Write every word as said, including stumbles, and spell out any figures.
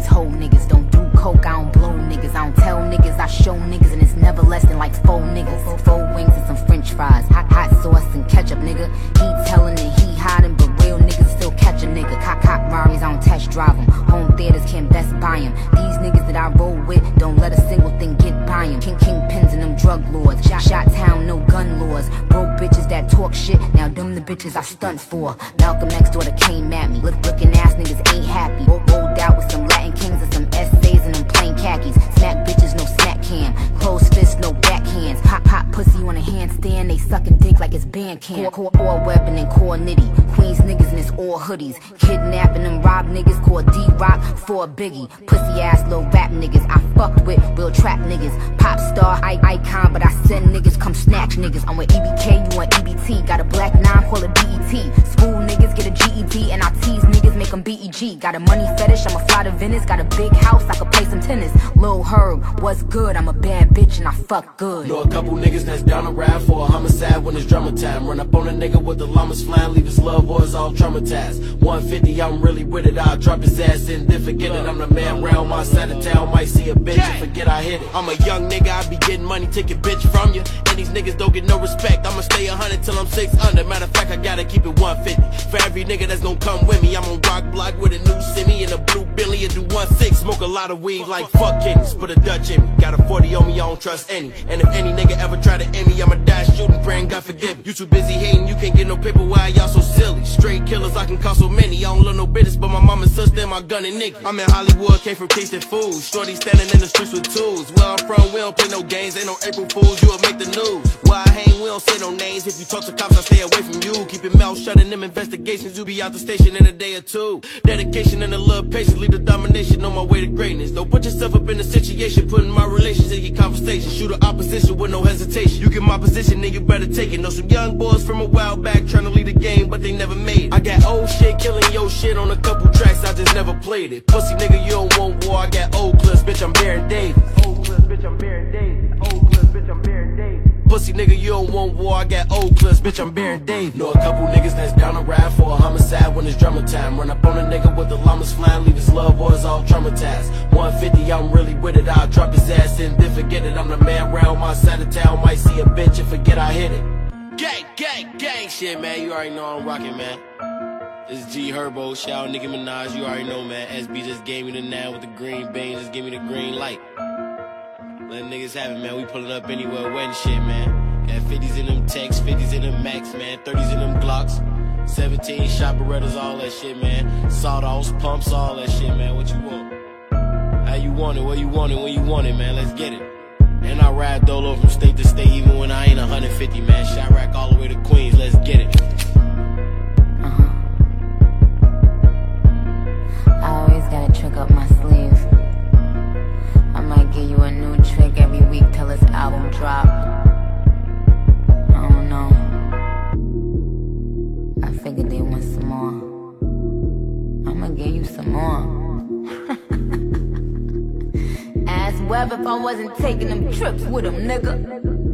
these whole niggas. Don't do coke, I don't blow niggas. I don't tell niggas, I show niggas. And it's never less than like four niggas. Four wings and some french fries, hot, hot sauce and ketchup, nigga. He telling and he hiding, but real niggas still catch a nigga. Cop, cop Rari's, I don't test drive them. Home theaters can't best buy them. These niggas that I roll with, don't let a single thing get by them. King, king pins and them drug lords. Shot, shot town, no gun laws. Broke bitches that talk shit, now them the bitches I stunt for. Malcolm X daughter came at me. Look, looking ass niggas ain't happy. Rolled out with some Latin kings and some essays and them plain khakis. Smack bitches, no snack can. Closed fists, no backhands. Pop, pop pussy on a handstand. They sucking dick like it's band camp. Core, core, core weapon and core nitty. Queens niggas and it's all hoodies. Kidnapping them rob niggas. Called D-Rock for a biggie. Pussy ass little rap niggas. I fucked with real trap niggas. Pop star, I icon, but I send niggas come snatch niggas. I'm with E B K, you want E B T. Got a black nine, call it D E T. School niggas get a G E D, and I tease niggas, make them B E G. Got a money fetish, I'ma fly to Venice. Got a big house, I could play some tennis. Lil Herb, what's good? I'm a bad bitch and I fuck good. Know a couple niggas that's down the ride for a homicide when it's drama time. Run up on a nigga with the llamas flying, leave his love boys all traumatized. one fifty, I'm really with it, I'll drop his ass in, then forget it. I'm the man round my side of town, might see a bitch and forget I hit it. I'm a young nigga, I be getting money, take a bitch from you. And these niggas don't get no respect, I'ma stay a hundred till I'm six under. Matter of fact, I gotta keep it one fifty. For every nigga that's gon' come with me, I'm on rock block with a new semi and a blue Billy and do one six. Smoke a lot of weed like fuck kidneys, put a Dutch in me. Got a forty on me, I don't trust any. And if any nigga ever try to end me, I'ma die shooting, praying God forgive me. You too busy hating, you can't get no paper, why y'all so silly? Straight killers, I can call so many. I don't love no business, but my mama and sister and my gun and nigga. I'm in Hollywood, came from tasting food. Shorty standing in the streets with tools. Where I'm from, we don't play no games, ain't no April Fools, you'll make the news. Where I hang, we don't say no names. If you talk to cops, I stay away from you. Keep your mouth shut in them investigations, you'll be out the station in a day or two. Dedication and a little patience, lead the domination on my way to greatness. Don't put yourself up in a situation, putting my relations in your conversation. Shoot the opposition with no hesitation. You get my position, then you better take it. Know some young boys from a while back trying to lead the game, but they never made it. I got old shit killing your shit on a couple tracks, I just never played it. Pussy nigga, you don't want war, I got old clips, bitch, I'm Baron Davis. Old clips, bitch, I'm Baron Davis. Old clips, bitch, I'm Baron Davis. Pussy nigga, you don't want war, I got old clips, bitch, I'm Baron Davis. Know a couple niggas that's down the ride for a homicide when it's drama time. Run up on a nigga with the llamas flying, leave his love boys all traumatized. one fifty, I'm really with it, I'll drop his ass in, then forget it. I'm the man round my side of town, might see a bitch and forget I hit it. Gang, gang, gang shit, man, you already know I'm rocking, man. This is G Herbo, shout out Nicki Minaj, you already know, man. S B just gave me the nine with the green bean, just give me the green light. Let niggas have it, man, we pulling up anywhere wet and shit, man. Got fifties in them techs, fifties in them Max, man, thirties in them Glocks, seventeen shot Berettas, all that shit, man. Sawdust, pumps, all that shit, man, what you want? How you want it, where you want it, when you want it, man, let's get it. And I ride dolo from state to state, even when I ain't one hundred fifty, man. Chirac all the way to Queens, let's get it. Uh-huh. I always got a trick up my sleeve. I might give you a new trick every week till this album drop. I don't know. I figured they want some more. I'ma give you some more. Ask Web if I wasn't taking them trips with him, nigga.